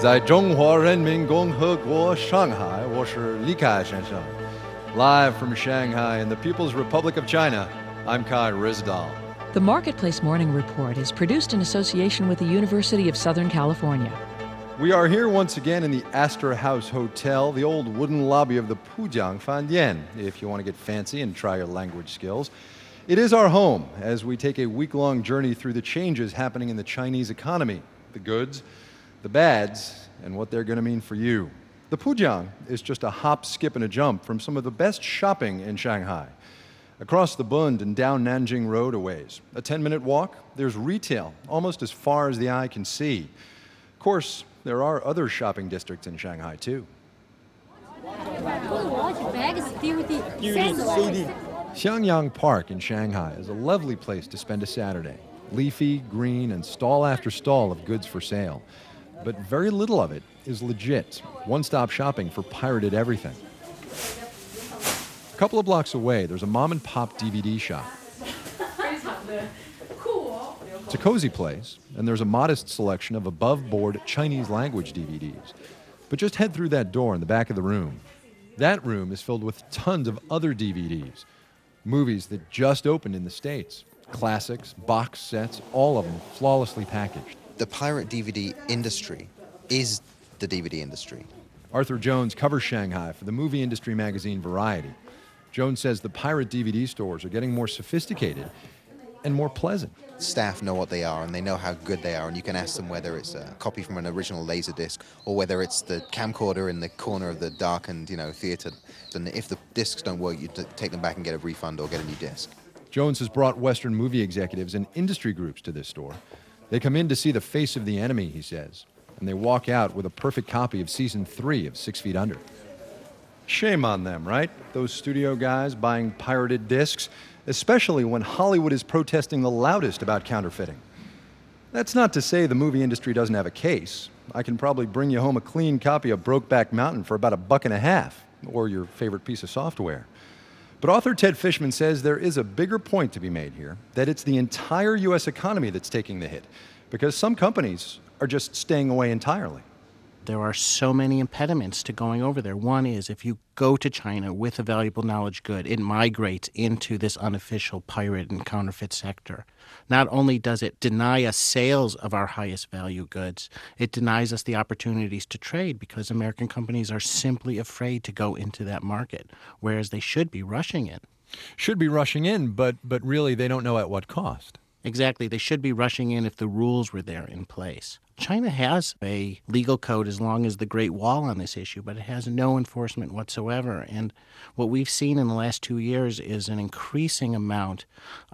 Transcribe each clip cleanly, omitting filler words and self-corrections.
在中华人民共和国上海，我是李凯先生。Live from Shanghai in the People's Republic of China, I'm Kai Ryssdal. The Marketplace Morning Report is produced in association with the University of Southern California. We are here once again in the Astor House Hotel, the old wooden lobby of the Pujiang Fandian, if you want to get fancy and try your language skills. It is our home as we take a week-long journey through the changes happening in the Chinese economy, the goods, the bads, and what they're going to mean for you. The Pujiang is just a hop, skip, and a jump from some of the best shopping in Shanghai. Across the Bund and down Nanjing Road a ways, a 10-minute walk, there's retail almost as far as the eye can see. Of course, there are other shopping districts in Shanghai, too. Xiangyang Park in Shanghai is a lovely place to spend a Saturday. Leafy, green, and stall after stall of goods for sale. But very little of it is legit, one-stop shopping for pirated everything. A couple of blocks away, there's a mom-and-pop DVD shop. It's a cozy place, and there's a modest selection of above-board Chinese-language DVDs. But just head through that door in the back of the room. That room is filled with tons of other DVDs, movies that just opened in the States, classics, box sets, all of them flawlessly packaged. The pirate DVD industry is the DVD industry. Arthur Jones covers Shanghai for the movie industry magazine Variety. Jones says the pirate DVD stores are getting more sophisticated and more pleasant. Staff know what they are and they know how good they are, and you can ask them whether it's a copy from an original Laserdisc or whether it's the camcorder in the corner of the darkened, theater. And if the discs don't work, you take them back and get a refund or get a new disc. Jones has brought Western movie executives and industry groups to this store. They come in to see the face of the enemy, he says, and they walk out with a perfect copy of Season 3 of 6 Feet Under. Shame on them, right? Those studio guys buying pirated discs, especially when Hollywood is protesting the loudest about counterfeiting. That's not to say the movie industry doesn't have a case. I can probably bring you home a clean copy of Brokeback Mountain for about $1.50, or your favorite piece of software. But author Ted Fishman says there is a bigger point to be made here, that it's the entire U.S. economy that's taking the hit, because some companies are just staying away entirely. There are so many impediments to going over there. One is if you go to China with a valuable knowledge good, it migrates into this unofficial pirate and counterfeit sector. Not only does it deny us sales of our highest value goods, it denies us the opportunities to trade because American companies are simply afraid to go into that market, whereas they should be rushing in. Should be rushing in, but really they don't know at what cost. Exactly. They should be rushing in if the rules were there in place. China has a legal code as long as the Great Wall on this issue, but it has no enforcement whatsoever. And what we've seen in the last 2 years is an increasing amount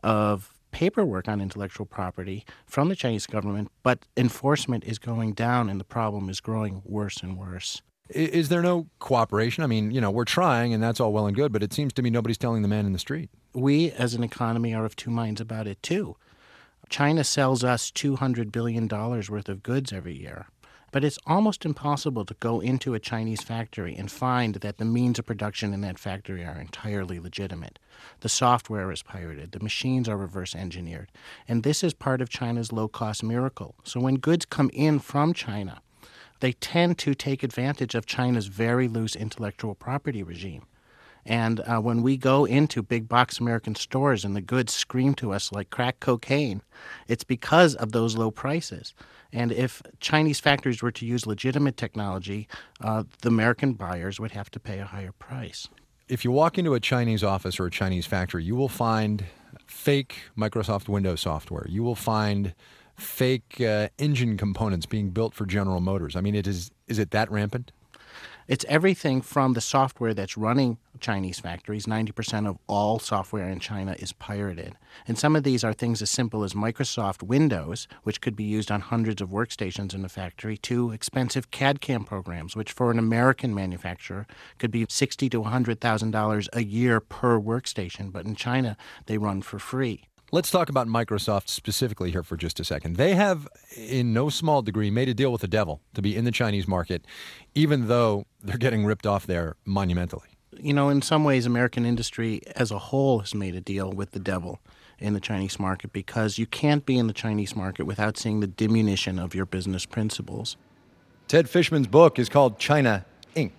of paperwork on intellectual property from the Chinese government, but enforcement is going down and the problem is growing worse and worse. Is there no cooperation? I mean, we're trying and that's all well and good, but it seems to me nobody's telling the man in the street. We, as an economy, are of two minds about it, too. China sells us $200 billion worth of goods every year. But it's almost impossible to go into a Chinese factory and find that the means of production in that factory are entirely legitimate. The software is pirated. The machines are reverse engineered. And this is part of China's low-cost miracle. So when goods come in from China, they tend to take advantage of China's very loose intellectual property regime. And when we go into big box American stores and the goods scream to us like crack cocaine, it's because of those low prices. And if Chinese factories were to use legitimate technology, the American buyers would have to pay a higher price. If you walk into a Chinese office or a Chinese factory, you will find fake Microsoft Windows software. You will find fake engine components being built for General Motors. I mean, is it that rampant? It's everything from the software that's running Chinese factories. 90% of all software in China is pirated. And some of these are things as simple as Microsoft Windows, which could be used on hundreds of workstations in the factory, to expensive CAD/CAM programs, which for an American manufacturer could be $60,000 to $100,000 a year per workstation. But in China, they run for free. Let's talk about Microsoft specifically here for just a second. They have, in no small degree, made a deal with the devil to be in the Chinese market, even though they're getting ripped off there monumentally. In some ways, American industry as a whole has made a deal with the devil in the Chinese market because you can't be in the Chinese market without seeing the diminution of your business principles. Ted Fishman's book is called China, Inc.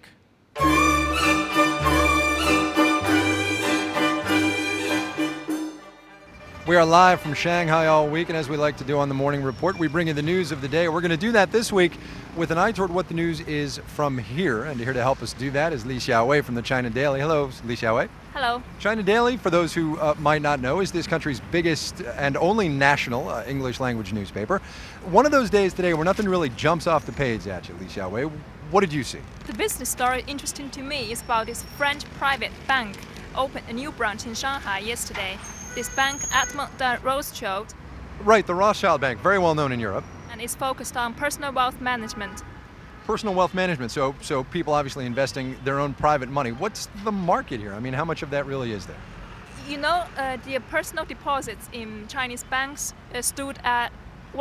We are live from Shanghai all week, and as we like to do on the Morning Report, we bring you the news of the day. We're going to do that this week with an eye toward what the news is from here. And here to help us do that is Li Xiaowei from the China Daily. Hello, Li Xiaowei. Hello. China Daily, for those who might not know, is this country's biggest and only national English language newspaper. One of those days today where nothing really jumps off the page at you, Li Xiaowei. What did you see? The business story interesting to me is about this French private bank opened a new branch in Shanghai yesterday. This bank, Edmond de Rothschild. Right, the Rothschild Bank, very well known in Europe. And it's focused on personal wealth management. Personal wealth management, so people obviously investing their own private money. What's the market here? I mean, how much of that really is there? You know, the personal deposits in Chinese banks stood at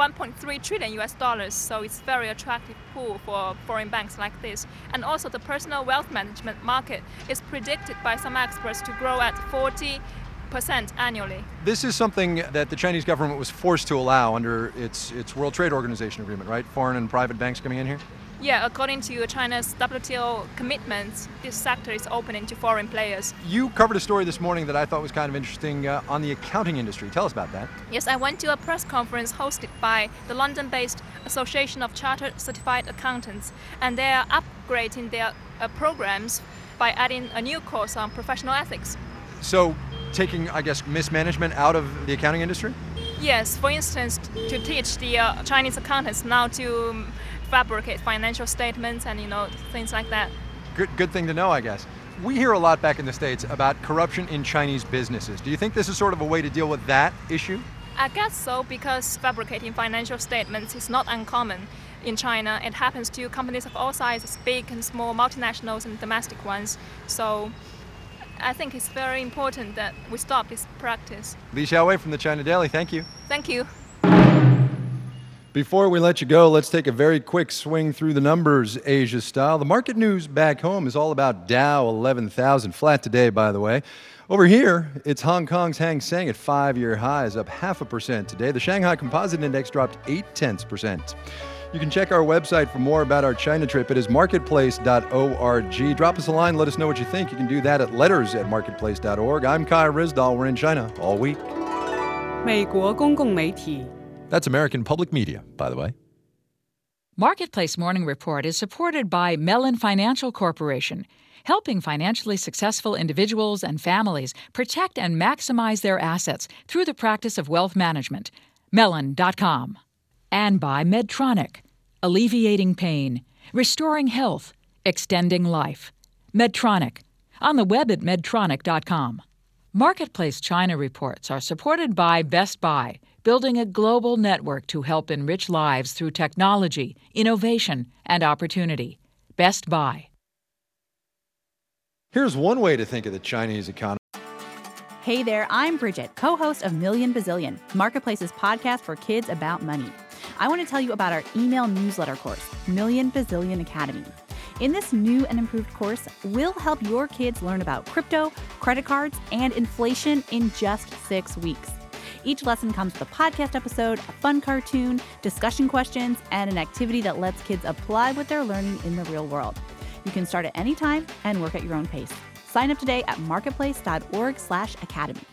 1.3 trillion US dollars, so it's very attractive pool for foreign banks like this. And also the personal wealth management market is predicted by some experts to grow at 40% annually. This is something that the Chinese government was forced to allow under its World Trade Organization agreement, right? Foreign and private banks coming in here? Yeah, according to China's WTO commitments, this sector is opening to foreign players. You covered a story this morning that I thought was kind of interesting on the accounting industry. Tell us about that. Yes, I went to a press conference hosted by the London-based Association of Chartered Certified Accountants, and they are upgrading their programs by adding a new course on professional ethics. So, taking, I guess, mismanagement out of the accounting industry? Yes, for instance, to teach the Chinese accountants now to fabricate financial statements and, things like that. Good thing to know, I guess. We hear a lot back in the States about corruption in Chinese businesses. Do you think this is sort of a way to deal with that issue? I guess so, because fabricating financial statements is not uncommon in China. It happens to companies of all sizes, big and small, multinationals and domestic ones. So I think it's very important that we stop this practice. Li Xiaowei from the China Daily, thank you. Thank you. Before we let you go, let's take a very quick swing through the numbers, Asia style. The market news back home is all about Dow, 11,000 flat today, by the way. Over here, it's Hong Kong's Hang Seng at 5-year highs, up 0.5% today. The Shanghai Composite Index dropped 0.8%. You can check our website for more about our China trip. It is marketplace.org. Drop us a line. Let us know what you think. You can do that at letters@marketplace.org. I'm Kai Rizdal. We're in China all week. 美国公共媒体 That's American Public Media, by the way. Marketplace Morning Report is supported by Mellon Financial Corporation, helping financially successful individuals and families protect and maximize their assets through the practice of wealth management. Mellon.com. And by Medtronic, alleviating pain, restoring health, extending life. Medtronic, on the web at medtronic.com. Marketplace China reports are supported by Best Buy, building a global network to help enrich lives through technology, innovation, and opportunity. Best Buy. Here's one way to think of the Chinese economy. Hey there, I'm Bridget, co-host of Million Bazillion, Marketplace's podcast for kids about money. I want to tell you about our email newsletter course, Million Bazillion Academy. In this new and improved course, we'll help your kids learn about crypto, credit cards, and inflation in just 6 weeks. Each lesson comes with a podcast episode, a fun cartoon, discussion questions, and an activity that lets kids apply what they're learning in the real world. You can start at any time and work at your own pace. Sign up today at marketplace.org/academy.